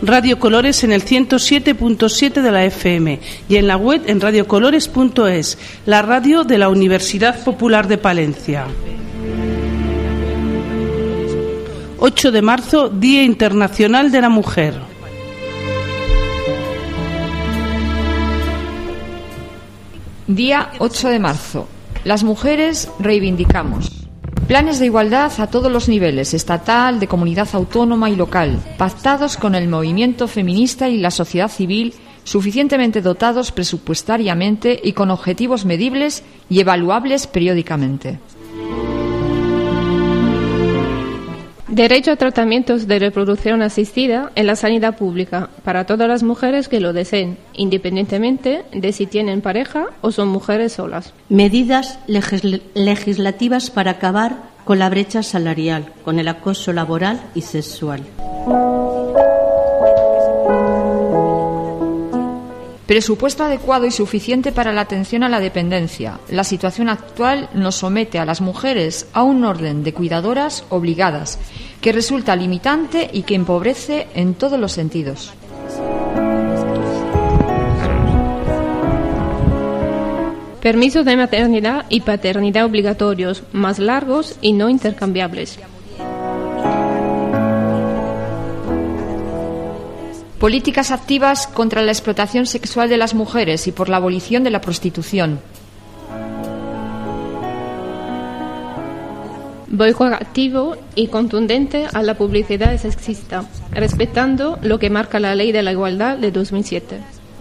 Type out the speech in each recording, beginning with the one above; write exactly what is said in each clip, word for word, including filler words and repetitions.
Radio Colores en el ciento siete punto siete de la F M y en la web en radio colores punto es, la radio de la Universidad Popular de Palencia. ocho de marzo, Día Internacional de la Mujer. Día ocho de marzo. Las mujeres reivindicamos. Planes de igualdad a todos los niveles, estatal, de comunidad autónoma y local, pactados con el movimiento feminista y la sociedad civil, suficientemente dotados presupuestariamente y con objetivos medibles y evaluables periódicamente. Derecho a tratamientos de reproducción asistida en la sanidad pública para todas las mujeres que lo deseen, independientemente de si tienen pareja o son mujeres solas. Medidas legisl- legislativas para acabar con la brecha salarial, con el acoso laboral y sexual. Presupuesto adecuado y suficiente para la atención a la dependencia. La situación actual nos somete a las mujeres a un orden de cuidadoras obligadas, que resulta limitante y que empobrece en todos los sentidos. Permisos de maternidad y paternidad obligatorios, más largos y no intercambiables. Políticas activas contra la explotación sexual de las mujeres y por la abolición de la prostitución. Boicot activo y contundente a la publicidad sexista, respetando lo que marca la Ley de la Igualdad de dos mil siete.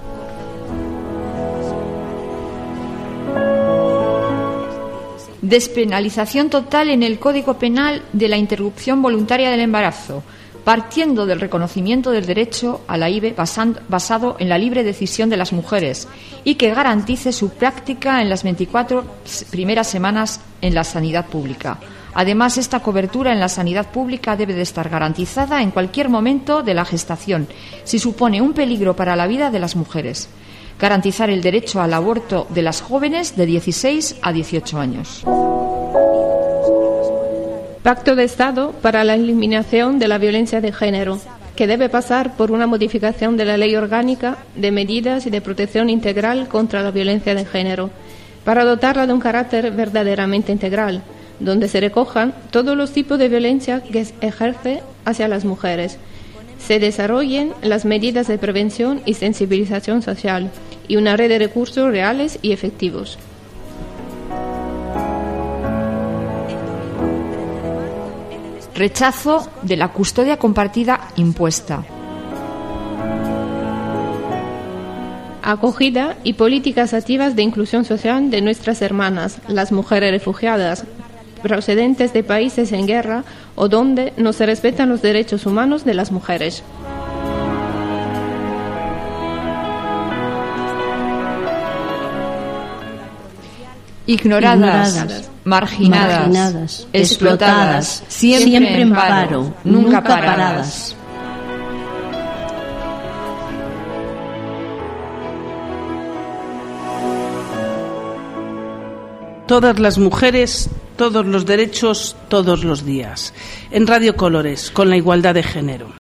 Despenalización total en el Código Penal de la interrupción voluntaria del embarazo, partiendo del reconocimiento del derecho a la I V E basado en la libre decisión de las mujeres y que garantice su práctica en las veinticuatro primeras semanas en la sanidad pública. Además, esta cobertura en la sanidad pública debe de estar garantizada en cualquier momento de la gestación, si supone un peligro para la vida de las mujeres. Garantizar el derecho al aborto de las jóvenes de dieciséis a dieciocho años. Pacto de Estado para la eliminación de la violencia de género, que debe pasar por una modificación de la Ley Orgánica de Medidas y de Protección Integral contra la Violencia de Género, para dotarla de un carácter verdaderamente integral, donde se recojan todos los tipos de violencia que se ejerce hacia las mujeres, se desarrollen las medidas de prevención y sensibilización social y una red de recursos reales y efectivos. Rechazo de la custodia compartida impuesta. Acogida y políticas activas de inclusión social de nuestras hermanas, las mujeres refugiadas, procedentes de países en guerra o donde no se respetan los derechos humanos de las mujeres. Ignoradas, Ignoradas, marginadas, marginadas, explotadas, siempre, siempre en paro, nunca, nunca paradas. paradas. Todas las mujeres, todos los derechos, todos los días. En Radio Colores, con la igualdad de género.